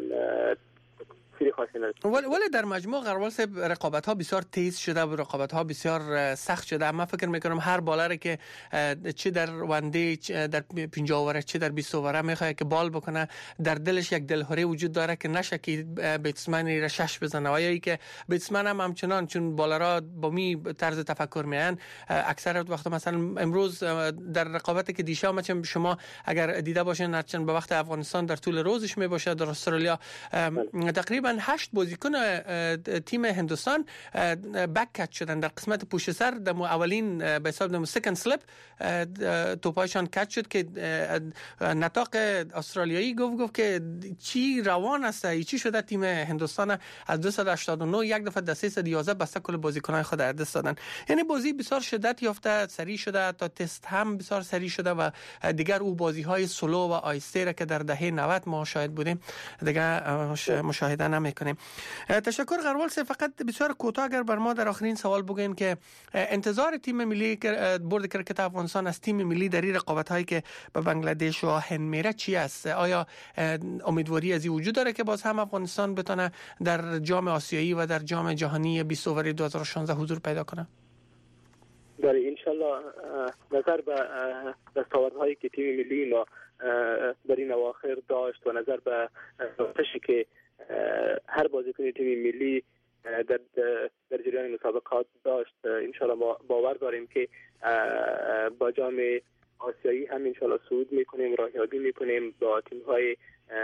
ولی در مجموع غروال صاحب رقابت ها بسیار تیز شده و رقابت ها بسیار سخت شده. من فکر میکنم هر بالر که چه در وندی در پنجاه اوور چه در بیست اوور میخواد که بال بکنه در دلش یک دلهوری وجود داره که نشه که بیتسمن را شش بزنه و یا ای که بیتسمن هم همچنان چون بالرها با می طرز تفکر میان اکثر وقت مثلا امروز در رقابتی که دیشب مثلا شما اگر دیده باشین هرچند به وقت افغانستان در طول روزش می باشه در استرالیا تقریبا هشت بازیکن تیم هندوستان بک کچ شدن در قسمت پشت سر در اولین به حساب نمو سکند سلپ توپایشان کچ شد که نطاق استرالیایی گفت گفت که چی روان است چی شده تیم هندوستان از دویست و هشتاد و نه یک دفعه در سیصد و یازده بسته کل بازیکنان خود از دست دادن. یعنی بازی بسیار شدت یافته سریع شده تا تست هم بسیار سریع شده و دیگر او بازی های سلو و آیسته را که در دهه نود ما شاهد بودیم دیگر مشاهده نمیکنیم. تشکر غروال صاحب. فقط بسیار کوتاه اگر بر ما در آخرین سوال بگین که انتظار تیم ملی برد کرکت افغانستان از تیم ملی در این رقابت هایی که به بنگلادش و هند میره چی است؟ آیا امیدواری از این وجود داره که باز هم افغانستان بتونه در جام آسیایی و در جام جهانی بیست اوور دو هزار و شانزده حضور پیدا کنه؟ داره انشالله نظر به دستاوردهایی که تیم ملی ما در این اواخر داشت و نظر به روشی که هر بازیکن تیم ملی در در جریان مسابقات داشت انشالله ما باور داریم که با جام آسیایی هم انشالله صعود میکنیم راهیابی میکنیم با تیم های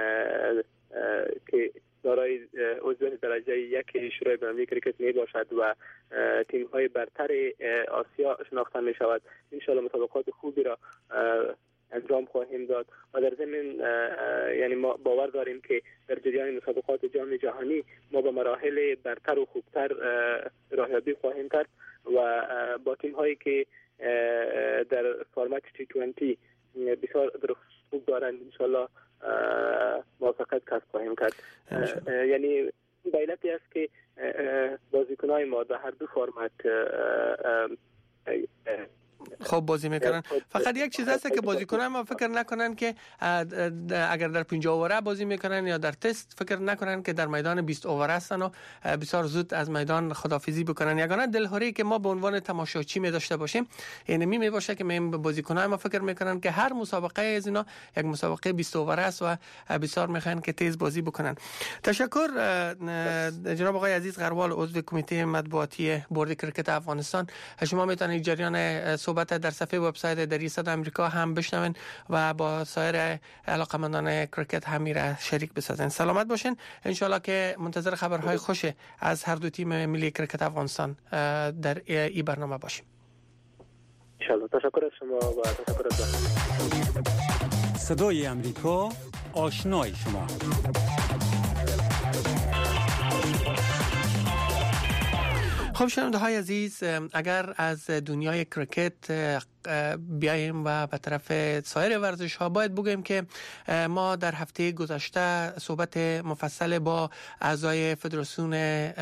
که دارای عضویت درجه یک شورای بین‌المللی کرکت می باشد و تیم های برتر آسیا شناخته می شود. انشالله مسابقات خوبی را انجام خواهیم داد و در ضمن یعنی ما باور داریم که در جریان مسابقات جام جهانی ما به مراحل برتر و خوبتر راهیابی خواهیم کرد و با تیم هایی که در فرمت تی بیست بسیار خوب دارند انشالله موفقیت کسب خواهیم کرد. یعنی به علتی است که بازیکنان ما در هر دو فرمت خب بازی میکنن. فقط یک چیز هست که بازیکنان ما فکر نکنن که اگر در پنجاه اوور بازی میکنن یا در تست فکر نکنن که در میدان بیست اوور هستن و بسیار زود از میدان خداحافظی بکنن. یگانه دلهوری که ما به عنوان تماشاچی می داشته باشیم یعنی می می باشه که بازیکنان ما فکر میکنن که هر مسابقه از اینا یک مسابقه بیست اوور است و بسیار میخوان که تیز بازی بکنن. تشکر جناب آقای عزیز غروال عضو کمیته مطبوعاتی بورد کرکت افغانستان. شما میتونید جریان صحبت در صفحه وبسایت دری صدا آمریکا هم بشنوین و با سایر علاقمندان کرکت هم میره شریک بسازن. سلامت باشین. انشالله که منتظر خبرهای خوش از هر دو تیم ملی کرکت افغانستان در این برنامه باشیم. انشالله. تشکر از شما و تشکر از صدای آمریکا، آشنای شما. خب شنونده های عزیز، اگر از دنیای کرکت بیاییم و به طرف سایر ورزش ها، باید بگویم که ما در هفته گذشته صحبت مفصل با اعضای فدراسیون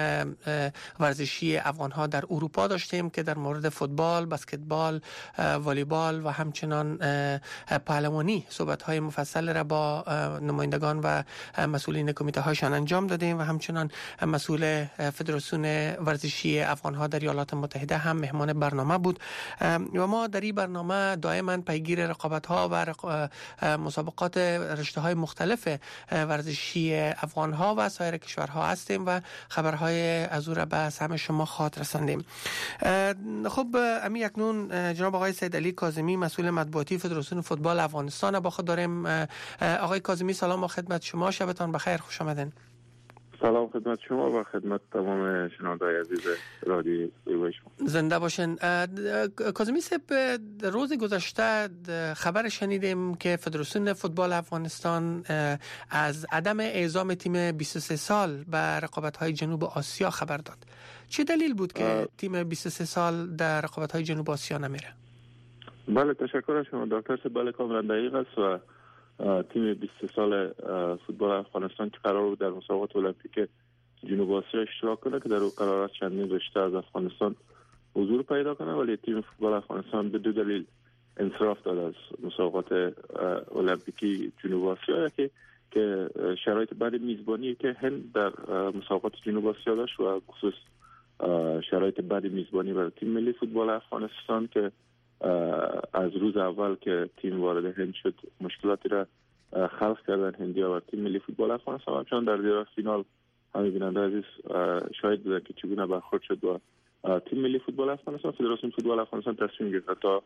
ورزشی افغان ها در اروپا داشتیم که در مورد فوتبال، بسکتبال، والیبال و همچنان پهلوانی صحبت های مفصل را با نمایندگان و مسئولین کمیته هاشان انجام دادیم و همچنان مسئول فدراسیون ورزشی افغان ها در ایالات متحده هم مهمان برنامه بود و ما در این برنامه دائما پیگیر رقابت ها و رق... مسابقات رشته های مختلف ورزشی افغان ها و سایر کشورها هستیم و خبرهای از او را به سهم شما خاطر رساندیم. خب امی اکنون جناب آقای سید علی کاظمی، مسئول مطبوعاتی فدراسیون فوتبال افغانستان با خود داریم. آقای کاظمی سلام و خدمت شما، شبتان بخیر، خوش آمدین. سلام خدمت شما و خدمت تمام شنوندگان عزیز رادیو شما. زنده باشین. کاظمی صاحب، روز گذشته خبر شنیدیم که فدراسیون فوتبال افغانستان از عدم اعزام تیم بیست و سه سال به رقابت‌های جنوب آسیا خبر داد. چه دلیل بود که آه. تیم بیست و سه سال در رقابت‌های جنوب آسیا نمیره؟ بله تشکر از شما دکتر صاحب. بله کاملا دقیق است و تیم بیست و سه سال فوتبال افغانستان که قرار بود در مسابقات المپیک جنوب آسیا اشتراک کنه که در اون قرار است چندین رشته از افغانستان حضور پیدا کنه، ولی تیم فوتبال افغانستان به دو دلیل انصراف داد از مسابقات المپیکی جنوب آسیا. یکی که شرایط بعد میزبانی که هند در مسابقات جنوب آسیا داشت و خصوص شرایط بعد میزبانی برای تیم ملی فوتبال افغانستان که از روز اول که تیم وارد هند شد مشکلاتی را خلق کردن هندی‌ها و تیم ملی فوتبال افغانستان، چون در دیدار فینال همه بیننده عزیز شاهد بودن که چگونه برخورد شد با تیم ملی فوتبال افغانستان. فدراسیون فوتبال افغانستان تصمیم گرفت تا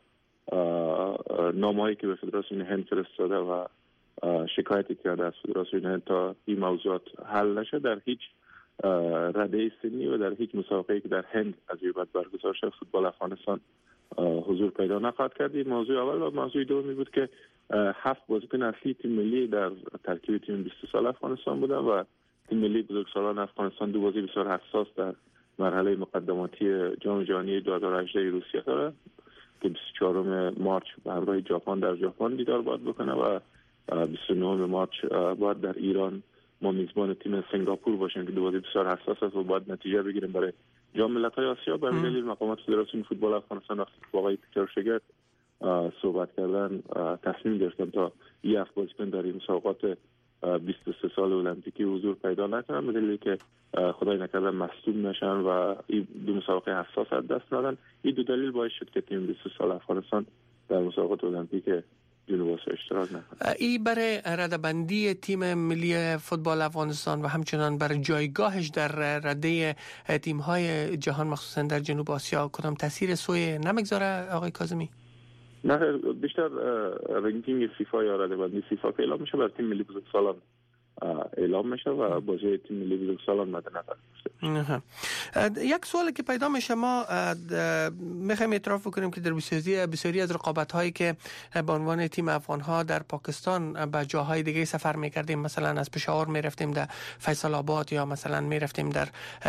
نامه‌ای که به فدراسیون هند فرستاده و شکایتی کرده از فدراسیون هند تا این موضوعات حل نشه، در هیچ رده سنی و در هیچ مسابقه‌ای که در هند از این بعد برگزار شد فوتبال افغانستان حضور پیدا نخواهد کرد. موضوع اول. و موضوع دومی بود که هفت بازیکن اصلی تیم ملی در ترکیب تیم بیست سال افغانستان بودن و تیم ملی بزرگسالان افغانستان دو بازی بسیار حساس در مرحله مقدماتی جام جهانی دو هزار و هجده روسیه داره که بیست و چهارم مارچ به همراه ژاپن در ژاپن دیدار باید بکنه و بیست و نهم مارچ باید در ایران ما میزبان تیم سنگاپور باشیم که دو بازی بسیار حساس است و باید نتیجه بگیریم برای جام ملت‌های آسیا. به همین دلیل مقامات فدراسیون فوتبال افغانستان وقتی با آقای پیتر شگرد صحبت کردن تصمیم گرفتن تا یک هفت بازیکن در این مسابقات بیست و سه سال المپیکی حضور پیدا نکنن به دلیلی که خدای نکرده مصدوم نشن و این دو مسابقه حساس از دست ندن. این دو دلیل باعث شد که تیم بیست و سه سال افغانستان در مسابقات المپیک جنوب آسیا اشتراک نکنه. این برای رده‌بندی تیم ملی فوتبال افغانستان و همچنان برای جایگاهش در رده تیم‌های جهان مخصوصا در جنوب آسیا کدام تاثیر سوی نمیگذاره آقای کاظمی؟ نه، بیشتر رنکینگ فیفا یا رده‌بندی فیفا که اعلام میشه برای تیم ملی بزرگسالان اعلام میشه و بازی تیم ملی بزرگسالان مد نظر میشه. یک سوالی که پیدا میشه، ما میخوایم اعتراف بکنیم که در بسیاری بسیاری از رقابت هایی که به عنوان تیم افغان ها در پاکستان به جاهای دیگه سفر میکردیم، مثلا از پشاور میرفتیم در فیصل آباد یا مثلا میرفتیم در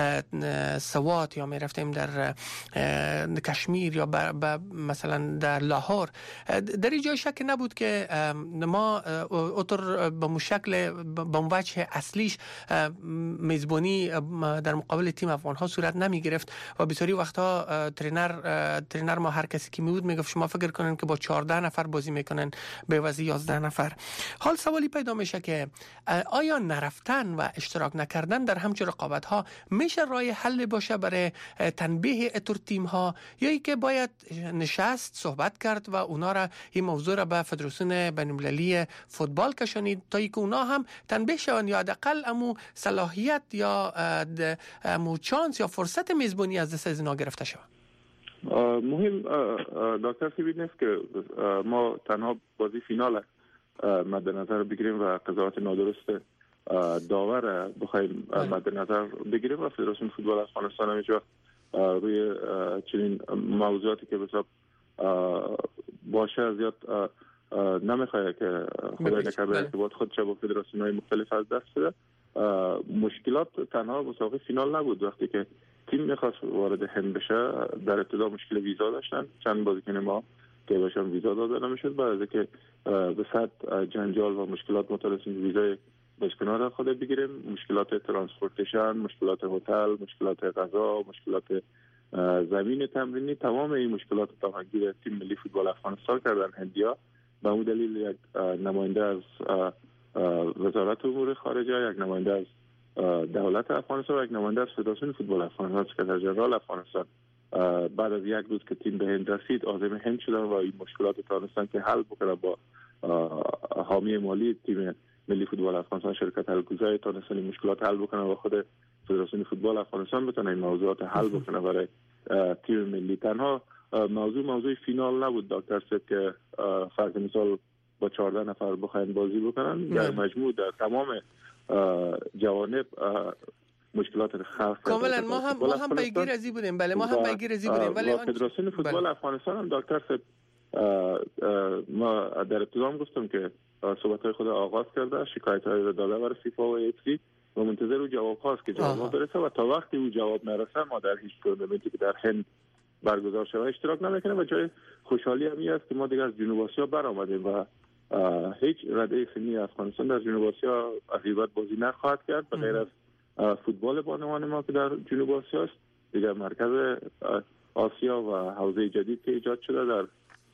سوات یا میرفتیم در کشمیر یا مثلا در لاهور، در این جای شک نبود که ما اوتر به مشکل به وجه اصلیش میزبانی در مقابل تیم افغان ها صورت نمی گرفت و بسیاری وقتا ترینر ترینر ما هر کسی که می بود میگفت شما فکر کنین که با چهارده نفر بازی میکنن به وضع یازده نفر. حال سوالی پیدا میشه که آیا نرفتن و اشتراک نکردن در همچین رقابت ها میشه راه حل باشه برای تنبیه اتر تیم ها، یا ای که باید نشست صحبت کرد و اونا را این موضوع را به فدراسیون بین‌المللی فوتبال کشانید تا ای که اونا هم تنبیه شون یا حداقل امو صلاحیت یا امو چانس یا فرصت میزبانی از دست از اینا گرفته شود؟ مهم دکتر سیبید نیست که ما تنها بازی فینال مد نظر بگیریم و قضاوت نادرست داور بخوایم مد نظر بگیریم و فدراسیون فوتبال افغانستان همیشه روی چنین موضوعاتی که بسیار باشه زیاد نمیخواه که خدای نکرده ارتباط خودش با فدراسیون های مختلف از دست بده. مشکلات تنها مسابقه فینال نبود. وقتی که تیم میخواست وارد هند بشه در ابتدا مشکل ویزا داشتن، چند بازیکن ما که باشن ویزا داده نمیشد، بعد از که به صد جنجال و مشکلات مترسیم ویزای بازیکن‌ها را خود بگیریم، مشکلات ترانسپورتیشن، مشکلات هتل، مشکلات غذا، مشکلات زمین تمرینی، تمام این مشکلات تمامی تیم ملی فوتبال افغانستان کردن هندیا. به اون دلیل یک نماینده از وزارت امور خارجه، یک نماینده از دولت افغانستان و یک نماینده از فدراسیون فوتبال افغانستان سکرتر ژنرال افغانستان بعد از یک روز که تیم به هند رسید عازم هند شدن و این مشکلات تانستن که حل بکنن با حامی مالی تیم ملی فوتبال افغانستان شرکت حل‌گزار تانستن این مشکلات حل بکنن و خود فدراسیون فوتبال افغانستان بتونه این موضوعات حل بکنه برای تیم ملی. تنها موضوع موضوع فینال نبود دکتر صاحب که فرض مثال با چهارده نفر بخواین بازی بکنن، در مجموع در تمام جوانب مشکلات خاص کاملا ما هم ما هم پیگیر ازی بودیم. بله ما هم پیگیر ازی بودیم ولی فدراسیون فوتبال افغانستان هم دکتر صاحب ما در ابتدا هم گفتم که صحبت‌های خود آغاز کرده، شکایت‌های رو داده برای فیفا و اف سی و منتظر او جواب هاست که جواب برسه و تا وقتی او جواب نرسه ما در هیچ تورنمنتی که در هند برگزار شده اشتراک نمیکنیم. و جای خوشحالی هم است که ما دیگه از جنوب آسیا برآمدیم و هیچ رده سنی افغانستان در جنوب آسیا از این بعد بازی نخواهد کرد به غیر از فوتبال بانوان ما که در جنوب آسیا است. دیگه مرکز آسیا و حوزه جدید که ایجاد شده در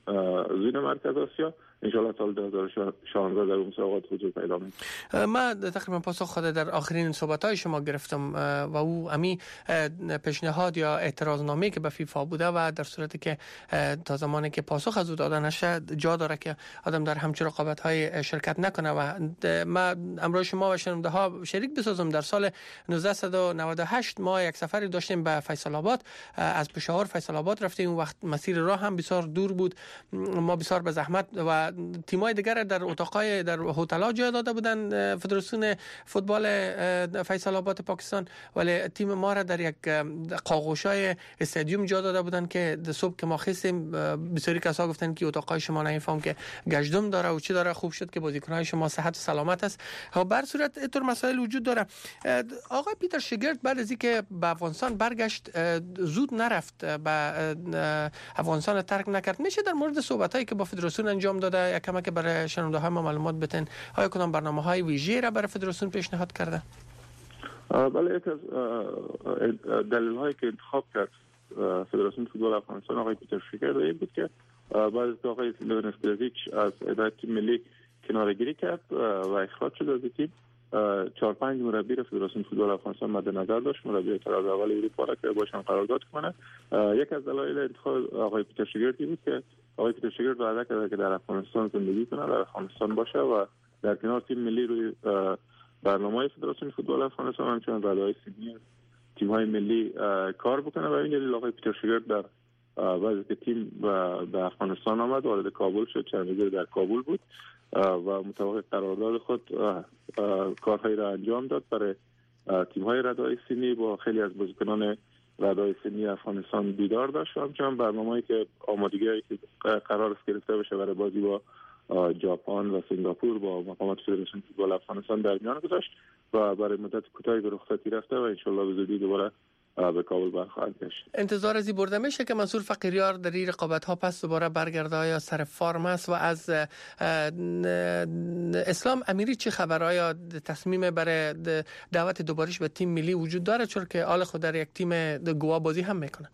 زون مرکز آسیا انشالله سال دو هزار و شانزده در مسابقات حضور پیدا می‌کنه. ما تقریبا پاسخ خود در آخرین صحبت‌های شما گرفتم و او امی پیشنهاد یا اعتراضنامه که به فیفا بوده و در صورتی که تا زمانی که پاسخ از او داده نشه جا داره که آدم در همچین رقابت‌های شرکت نکنه. و ما امروز شما و شنونده ها شریک بسازم در سال نوزده و نود و هشت ما یک سفری داشتیم به فیصل آباد، از پشاور فیصل آباد رفتیم. اون وقت مسیر راه هم بسیار دور بود، ما بسیار به زحمت و تیم‌های دیگر در اتاقای در هتل‌ها جای داده بودن فدراسیون فوتبال فیصل آباد پاکستان، ولی تیم ما را در یک قاقوشای استادیوم جا داده بودن که صبح که ما خستیم بسیاری کسا گفتن که اتاقای شما نمیفهم که گشتم داره و چی داره. خوب شد که بازیکن‌های شما صحت و سلامت است. ها بر صورت اینطور مسائل وجود داره. آقای پیتر شگرد بعد از اینکه به افغانستان برگشت زود نرفت، به افغانستان ترک نکرد. میشه در مورد صحبتایی که با فدراسیون انجام داده یک کمی که برای شنونده های ما معلومات بتن؟ آیا کدام برنامه های ویژه‌ای را برای فدراسیون پیشنهاد کرده؟ بله، یک از دلیل هایی که انتخاب کرد فدراسیون فوتبال افغانستان آقای پیتر شگرد این بود که بعد از آقای لونس کلویچ از اداره تیم ملی کناره‌گیری کرد و اخراج شد از تیم، چهار پنج مربی را فدراسیون فوتبال افغانستان مد نظر داشت، مربی طراز اول اروپا را که باشن قرارداد کنه. یک از دلایل انتخاب آقای پیتر شگرد بود که آقای پیتر شگرد وعده کرده که در افغانستان زندگی کنه، در افغانستان باشه و در کنار تیم ملی روی برنامه‌های فدراسیون فوتبال افغانستان همچنین راده‌های سنی تیم‌های ملی کار بکنه. و این دلیل آقای پیتر شگرد در وقتی که تیم به افغانستان آمد وارد کابل شد، چند روز در کابل بود و مطابق قرارداد خود کارهایی را انجام داد برای تیم‌های راده‌های سنی. با خیلی از بازیکنان راده‌های سنی افغانستان دیدار داشت و همچنین برنامه‌ای که آمادگی‌ای که قرار است گرفته بشه برای بازی با ژاپن و سنگاپور با مقامات فدراسیون فوتبال افغانستان در میان گذاشت و برای مدت کوتاهی به رخصتی رفته و انشالله به زودی دوباره به کابل برخواهد گشت. انتظار ازی برده میشه که منصور فقیریار در این رقابت ها پس دوباره برگرده یا سر فرم است؟ و از اسلام امیری چه خبر؟ آیا تصمیم برای دعوت دوبارش به تیم ملی وجود داره، چون که آل خود در یک تیم گوا بازی هم میکنه؟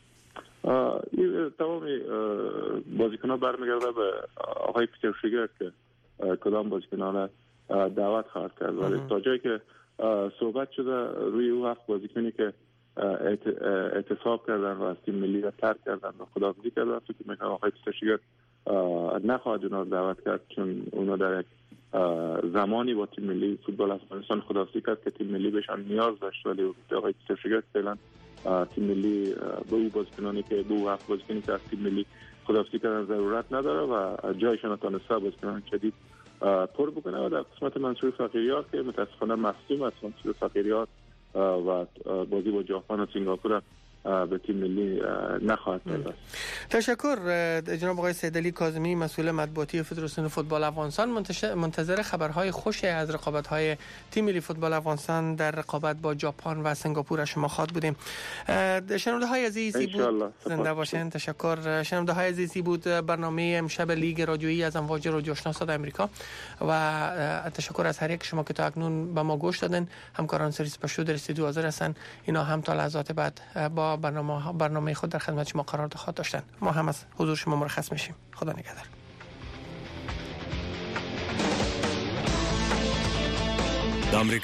تمام بازیکن‌ها برمیگرده به آقای پیتر شگرد که کدام بازیکنان دعوت خواهد کرد، ولی تا جایی که صحبت شده روی او هفت بازیکنی که اعتصاب کردن و از تیم ملی را ترک کردن و خداحافظی کردن، فکر میکنم آقای پیتر شگرد نخواهد اونا رو دعوت کرد، چون اونا در یک زمانی با تیم ملی فوتبال افغانستان خداحافظی کرد که تیم ملی بهشان نیاز داشت، ولی آقای پیتر فعلا تیم ملی به او بازیکنانی که به او هفت بازیکنی که از تیم ملی خداحافظی کردن ضرورت نداره و جایشان تانسته بازیکنان جدید پر بکنه. و در قسمت منصور فقیریار که متاسفانه مصدوم است، منصور فقیریار و بازی با ژاپن و سنگاپور به تیم ملی نخواهد پرداخت. تشکر جناب آقای سیدعلی کاظمی، مسئول مطبوعاتی فدراسیون فوتبال افغانستان. منتظر خبرهای خوش از رقابت‌های تیم ملی فوتبال افغانستان در رقابت با ژاپن و سنگاپور شما خواد بودیم. شنونده‌های عزیزی بود زنده باشین. تشکر. شنونده‌های عزیزی بود برنامه امشب لیگ رادیویی از امواج رادیو آشنا صدای آمریکا و تشکر از هر یک شما که تا اکنون به ما گوش دادن. همکاران سرویس پشتو در استودیو حاضر هستند. اینا هم تا لحظات بعد با برنامه برنامه خود در خدمت شما قرار خواهد داشتن. ما هم از حضور شما مرخص میشیم. خدا نگهدار.